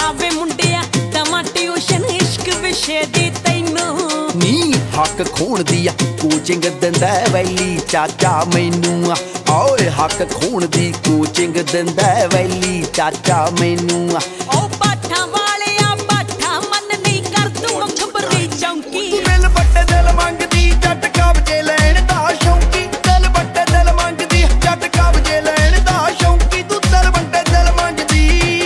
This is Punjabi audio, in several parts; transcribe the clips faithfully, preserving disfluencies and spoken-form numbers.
ਵੇ ਮੁੰਡਿਆ ਦਵਾਂ ਟਿਊਸ਼ਨ ਇਸ਼ਕ ਵਿਸ਼ੇ ਦੀ ਤੈਨੂੰ ਨੀ ਹੱਕ ਖੋਣ ਦੀ ਆ ਕੋਚਿੰਗ ਦਿੰਦਾ ਵੈਲੀ ਚਾਚਾ ਮੈਨੂੰ ਓਏ ਹੱਕ ਖੋਣ ਦੀ ਕੋਚਿੰਗ ਦਿੰਦਾ ਵੈਲੀ ਚਾਚਾ ਮੈਨੂੰ ਉਹ ਬਾਠਾਂ ਵਾਲਿਆ ਬਾਠਾਂ ਮਨ ਨਹੀਂ ਕਰ ਤੂੰ ਖਬਰੀ ਚੌਂਕੀ ਦਿਲ ਵੱਟੇ ਦਿਲ ਮੰਗਦੀ ਜੱਟ ਕਬਜੇ ਲੈਣ ਦਾ ਸ਼ੌਂਕੀ ਦਿਲ ਵੱਟੇ ਦਿਲ ਮੰਗਦੀ ਜੱਟ ਕਬਜੇ ਲੈਣ ਦਾ ਸ਼ੌਂਕੀ ਤੂੰ ਦਿਲ ਵੱਟੇ ਦਿਲ ਮੰਗਦੀ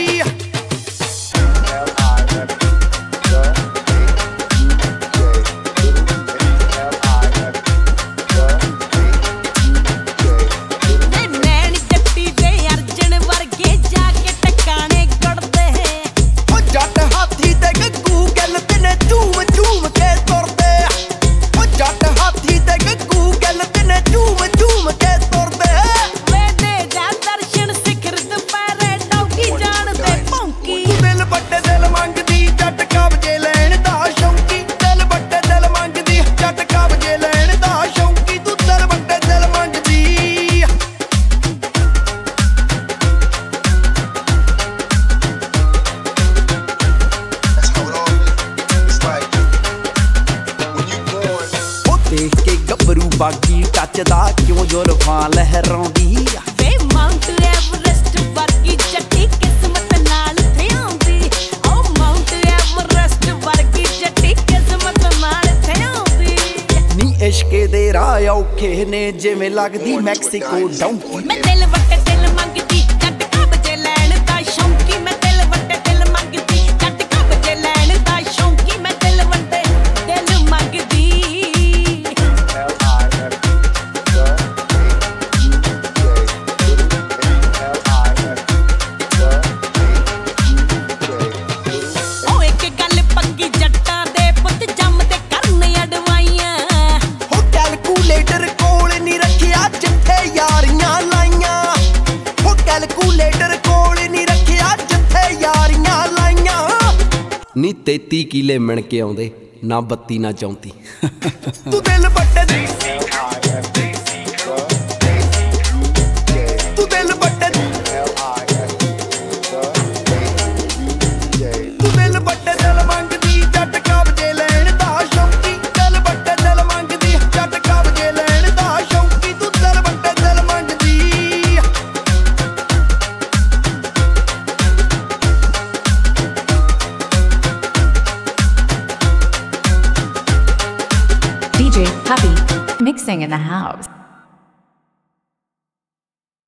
ਨੈਣ ਜੱਟੀ ਦੇ ਅਰਜਨ ਵਰਗੇ ਜਾ ਕੇ ਟਕਾਣੇ ਕੱਢਦੇ ਉਹ ਜੱਟ ਹਾਥੀ ਤੇ ਗੱਗੂ ਗੱਲ ਤੇ ਨੇ ਝੂਮ ਝੂਮ ਕੇ ਤੁਰਦੇ ਉਹ ਜੱਟ ਹਾਥੀ ਤੇ ਗੱਗੂ ਗੱਲ ਤੇ ਨੇ ਝੂਮ ਝੂਮ ਕੇ ਤੁਰਦੇ ਵੇ ਦੇ ਜਾ ਦਰਸ਼ਨ ਸਿਖਰ ਦੁਪਹਿਰੇ ਡੌਗੀ ਜਾਣ ਦੇ ਭੌਂਕੀ ਦਿਲ ਵੱਟੇ ਦਿਲ ਮੰਗਦੀ ਜੱਟ ਕਬਜੇ ਲੈਣ ਦਾ ਸ਼ੌਂਕੀ ਦਿਲ ਵੱਟੇ ਦਿਲ ਮੰਗਦੀ ਜੱਟ ਕਬਜੇ ਲੈਣ ਦਾ ਸ਼ੌਂਕੀ ਤੂੰ ਦਿਲ ਵੱਟੇ ਦਿਲ ਮੰਗਦੀ ਉਹ ਦੇਖ ਕੇ ਗੱਭਰੂ ਬਾਗੀ ਟੱਚਦਾ ਕਿਉਂ ਜ਼ੁਲਫਾਂ ਲਹਿਰਾਉਂਦੀ ਵੇ ਮਾਊਂਟ ਐਵਰੈਸਟ ਵਰਗੀ ਜੱਟੀ ਕਿਸਮਤ ਨਾਲ ਥਿਆਉਂਦੀ ਓ ਮਾਊਂਟ ਐਵਰੈਸਟ ਵਰਗੀ ਜੱਟੀ ਕਿਸਮਤ ਨਾਲ ਥਿਆਉਂਦੀ ਨੀ ਇਸ਼ਕੇ ਦੇ ਰਾਹ ਔਖੇ ਨੇ ਜਿਵੇਂ ਲੱਗਦੀ ਮੈਕਸੀਕੋ ਡੌਂਕੀ ਮੈਂ ਦਿਲ ਵੱਟੇ ਦਿਲ ਮੰਗਦੀ ਜੱਟ ਕਬਜੇ ਲੈਣ ਦਾ ਸ਼ੌਂਕੀ ਮੈਂ ਦਿਲ ਵੱਟੇ ਦਿਲ ਮੰਗਦੀ ਜੱਟ ਕਬਜੇ ਲੈਣ ਦਾ ਸ਼ੌਂਕੀ ਮੈਂ ਦਿਲ ਵੱਟੇ ਦਿਲ ਮੰਗਦੀ ਓ ਇੱਕ ਗੱਲ ਪੱਕੀ ਜੱਟਾਂ ਦੇ ਪੁੱਤ ਜੰਮਦੇ ਕਰਨ ਅਡਵਾਈਆਂ ਹੋ ਕੈਲਕੂਲੇਟਰ ਕੋਲ ਨਹੀਂ ਰੱਖਿਆ ਜਿੱਥੇ ਯਾਰੀਆਂ ਲਾਈਆਂ ਹੋ ਕੈਲਕੂਲੇਟਰ ਕੋਲ ਨਹੀਂ ਰੱਖਿਆ ਜਿੱਥੇ ਯਾਰੀਆਂ ਲਾਈਆਂ ਨੀ ਤੇਤੀ ਕਿਲੇ ਮਿਣ ਕੇ ਆਉਂਦੇ ਨਾ ਬੱਤੀ ਨਾ ਚੌਂਤੀ ਤੂੰ ਦਿਲ ਵੱਟੇ ਤੂੰ ਦਿਲ ਵੱਟੇ ਤੂੰ ਦਿਲ ਵੱਟੇ ਦਿਲ ਮੰਗਦੀ ਜੱਟ ਕਬਜੇ ਲੈਣ ਦਾ ਸ਼ੌਂਕੀ ਦਿਲ ਵੱਟੇ ਦਿਲ ਮੰਗਦੀ ਜੱਟ ਕਬਜੇ ਲੈਣ ਦਾ ਸ਼ੌਂਕੀ ਤੂੰ ਦਿਲ ਵੱਟੇ ਦਿਲ ਮੰਗਦੀ D J Happy mixing in the house.